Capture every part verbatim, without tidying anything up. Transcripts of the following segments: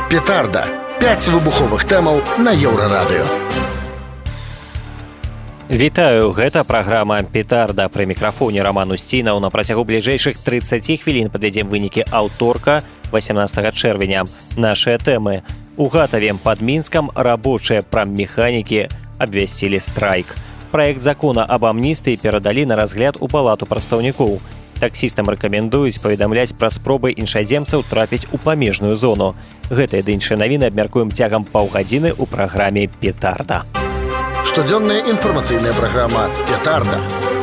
Петарда. пяць выбуховых тэмаў на Еўрарадыё. Вітаю, гэта праграма «Петарда». Пры мікрафоне Роман Устінаў. На працягу бліжэйшых трыццаці хвілін падвядзем вынікі аўторка васемнаццатага чэрвеня. Нашыя тэмы. У Гатаве пад Мінскам рабочыя праммеханікі абвясцілі страйк. Праект закона аб амністыі перадалі на разгляд у палату прадстаўнікоў. Таксістам рэкамендуюць паведамляць пра спробы іншаземцаў трапіць у памежную зону. Гэтыя ды іншыя навіны абмяркуем цягам паўгадзіны ў праграме «Петарда». Штодзённая інфармацыйная праграма «Петарда».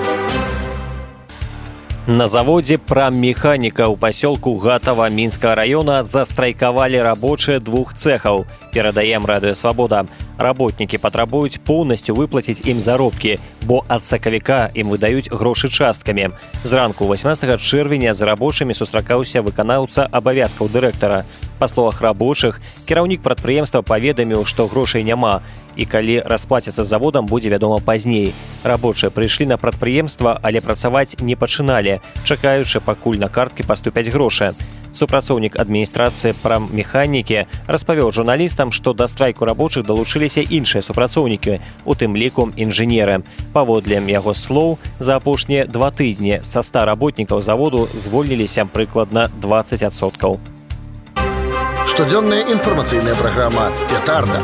На заводзе праммеханіка ў пасёлку Гатава Мінскага раёна застрайкавалі рабочыя двух цэхаў. Перадаем радыё «Свабода». Работнікі патрабуюць поўнасцю выплаціць ім заробкі, бо ад сакавіка ім выдаюць грошы часткамі. Зранку васемнаццатага чэрвеня з рабочымі сустракаўся выканаўца абавязкаў дырэктара. Па словах рабочых, кіраўнік прадпрыемства паведаміў, што грошай няма, і калі расплаціцца з заводам, будзе вядома пазней. Рабочыя прыйшлі на прадпрыемства, але працаваць не пачыналі, чакаючы, пакуль на карткі паступяць грошы. Супрацоўнік адміністрацыі праммеханікі распавёў журналістам, што да страйку рабочых далучыліся іншыя супрацоўнікі, у тым ліку інжынеры. Паводле яго слоў, за апошнія два тыдні са ста работнікаў заводу звольніліся прыкладна дваццаць адсоткаў. Штодзённая інфармацыйная праграма «Петарда».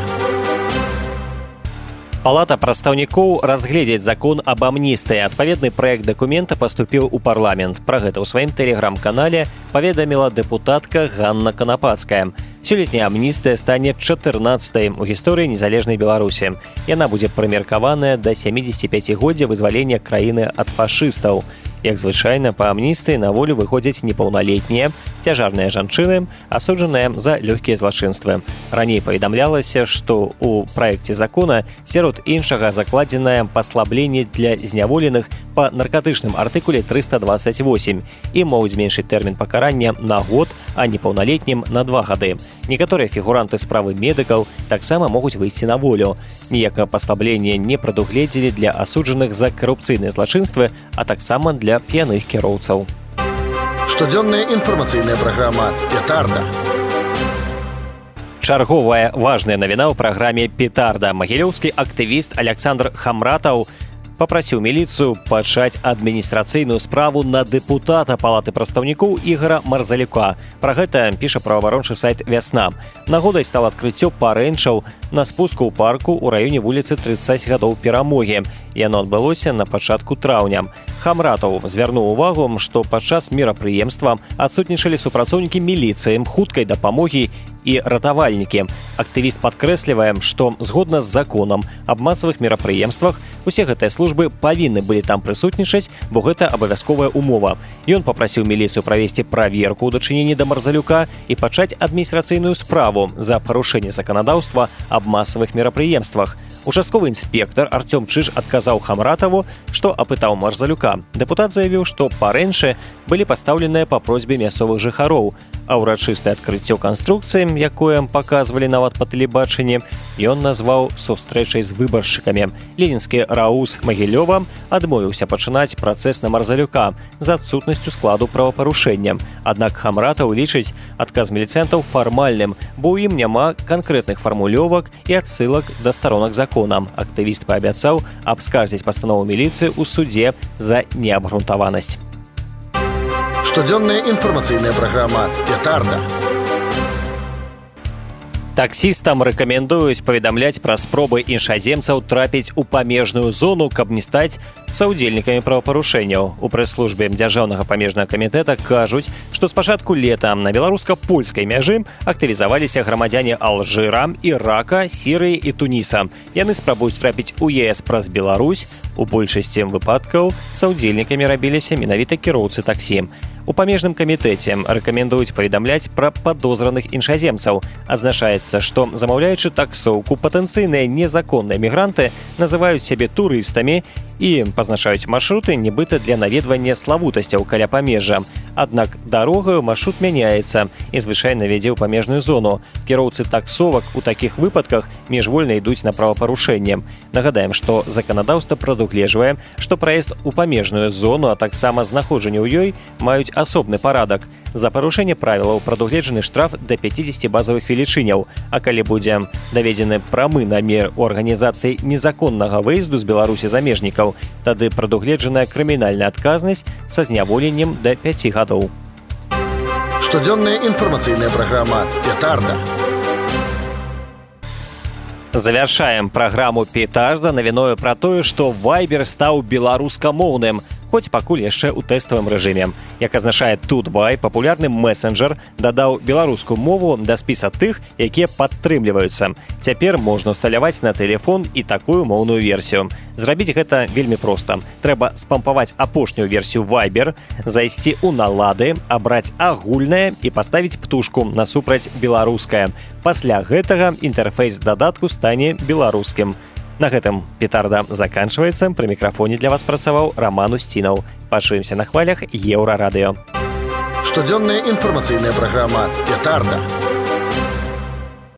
Палата прадстаўнікоў разгледзець закон аб амністыі. Адпаведны праект дакумента паступіў у парламент. Пра гэта ў сваім тэлеграм-канале паведаміла дэпутатка Ганна Канапацкая. Сёлетняя амністыя стане чатырнаццатай у гісторыі незалежнай Беларусі. Яна будзе прымеркаваная да сямідзесяціпяцігоддзя вызвалення краіны ад фашыстаў. Як звычайна, па амністыі на волю выходзяць непаўналетнія, цяжарныя жанчыны, асуджаныя за лёгкія злачынствы. Раней паведамлялася, што ў праекце закона сярод іншага закладзенае паслабленне для зняволеных па наркатычным артыкуле трыста дваццаць восем і могуць зменшыць тэрмін пакарання на год, а непаўналетнім на два гады. Некаторыя фігуранты справы медыкаў таксама могуць выйсці на волю. Ніякага паслаблення не прадугледзелі для асуджаных за карупцыйныя злачынствы, а таксама для п'яных кіроўцаў. Штодзённая інфармацыйная праграма «Петарда». Чарговая важная навіна ў праграме «Петарда». Магілёўскі актывіст Аляксандр Хамратаў папрасіў міліцыю пачаць адміністрацыйную справу на дэпутата палаты прадстаўнікоў Ігара Марзалюка. Пра гэта піша праваабарончы сайт «Вясна». Нагодай стала адкрыццё парэнчаў на спуску ў парку ў раёне вуліцы трыццаць гадоў перамогі. Яно адбылося на пачатку траўня. Хамратаў звярнуў увагу, што падчас мерапрыемства адсутнічалі супрацоўнікі міліцыі, хуткай дапамогі і ратавальнікі. Актывіст падкрэслівае, што згодна з законам аб масавых мерапрыемствах усе гэтыя службы павінны былі там прысутнічаць, бо гэта абавязковая умова. Ён папрасіў міліцыю правесці праверку ў дачыненні да Марзалюка і пачаць адміністрацыйную справу за парушэнне заканадаўства аб масавых мерапрыемствах. Участковы інспектар Артём Чыж адказаў Хамратаву, што апытаў Марзалюка. Дэпутат заявіў, што парэнчы былі пастаўленыя па просьбе мясцовых жыхароў, а ўрачыстае адкрыццё канструкцыі, якое паказвалі нават па тэлебачанні, ён назваў сустрэчай з выбаршчыкамі. Ленінскі раус Магілёва адмовіўся пачынаць працэс на Марзалюка з адсутнасцю складу правапарушэння. Аднак Хамратаў лічыць адказ міліцэнтаў фармальным, бо ў ім няма канкрэтных фармулёвак і адсылак да старонак закона. Актывіст паабяцаў абскардзіць пастанову міліцыі ў судзе за неабгрунтаванасць. Штодзённая інфармацыйная праграма «Петарда». Таксістам рэкамендуюць паведамляць пра спробы іншаземцаў трапіць у памежную зону, каб не стаць саўдзельнікамі правапарушэнняў. У прэс-службе дзяржаўнага памежнага камітэта кажуць, што з пачатку лета на беларуска-польскай мяжы актывізаваліся грамадзяне Алжыра, Ірака, Сірыі і Туніса. Яны спрабуюць трапіць у е эс праз Беларусь. У большасці выпадкаў саўдзельнікамі рабіліся менавіта кіроўцы таксі. У памежным камітэце рэкамендуюць паведамляць пра падозраных іншаземцаў. Азначаецца, што замаўляючы таксоўку, патэнцыйныя незаконныя мігранты называюць сябе турыстамі і пазначаюць маршруты нібыта для наведвання славутасцяў каля памежжа. Аднак дарогаю маршрут мяняецца і звычайна вядзе ў памежную зону. Кіроўцы таксовак у такіх выпадках міжвольна ідуць на правапарушэнне. Нагадаем, што заканадаўства прадугледжвае, што праезд у памежную зону, а таксама знаходжанне ў ёй маюць увядуць асобны парадак. За парушэнне правілаў прадугледжаны штраф да пяцідзесяці базавых велічыняў, а калі будзе даведзены прамы намер у арганізацыі незаконнага выезду з Беларусі замежнікаў, тады прадугледжаная крымінальная адказнасць са зняволеннем да пяці гадоў. Штодзённая інфармацыйная праграма «Петарда». Завяршаем праграму «Петарда» навіною пра тое, што Viber стаў беларускамоўным, хоць пакуль яшчэ ў тэставым рэжыме. Як азначае Тутбай, папулярны месенджер дадаў беларускую мову да спіса тых, якія падтрымліваюцца. Цяпер можна ўсталяваць на тэлефон і такую моўную версію. Зрабіць гэта вельмі проста. Трэба спампаваць апошнюю версію Viber, зайсці ў налады, абраць агульнае і паставіць птушку насупраць беларускае. Пасля гэтага інтэрфейс дадатку стане беларускім. На гэтым «Петарда» заканчваецца. Пры мікрафоне для вас працаваў Роман Устінаў. Пачуемся на хвалях Еўрарадыё. Штодзённая інфармацыйная праграма «Петарда».